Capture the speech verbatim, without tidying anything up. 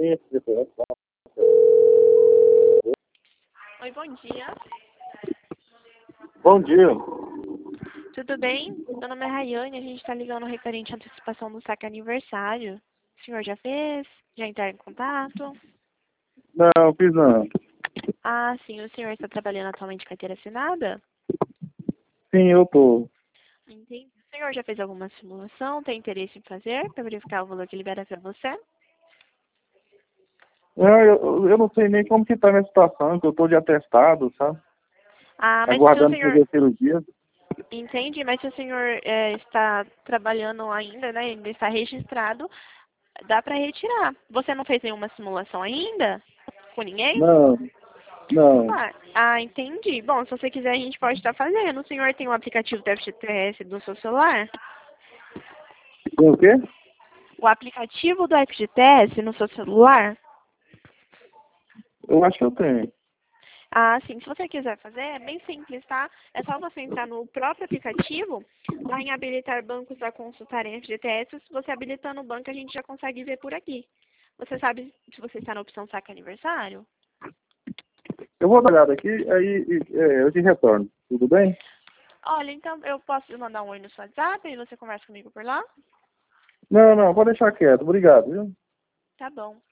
Oi, bom dia. Bom dia. Tudo bem? Meu nome é Rayane, a gente está ligando referente à antecipação do saque aniversário. O senhor já fez? Já entrou em contato? Não, fiz não. Ah, sim. O senhor está trabalhando atualmente de carteira assinada? Sim, eu tô. Entendi. O senhor já fez alguma simulação? Tem interesse em fazer para verificar o valor que libera para você? Não, eu, eu não sei nem como que tá a minha situação, que eu tô de atestado, sabe? Ah, mas se o Aguardando senhor... fazer a cirurgia. Entende? Mas se o senhor eh, está trabalhando ainda, né? Ainda está registrado, dá para retirar. Você não fez nenhuma simulação ainda? Com ninguém? Não, não. Ah, ah, entendi. Bom, se você quiser, a gente pode estar fazendo. O senhor tem o aplicativo do F G T S do seu celular? Tem o quê? O aplicativo do F G T S no seu celular? Eu acho que eu tenho. Ah, sim. Se você quiser fazer, é bem simples, tá? É só você entrar no próprio aplicativo, lá em habilitar bancos a consultarem F G T S. Se você habilitando o banco, a gente já consegue ver por aqui. Você sabe se você está na opção saque aniversário? Eu vou dar uma olhada aqui, aí e- é, eu te retorno. Tudo bem? Olha, então eu posso mandar um oi no seu WhatsApp e você conversa comigo por lá? Não, não, pode deixar quieto. Obrigado, viu? Tá bom.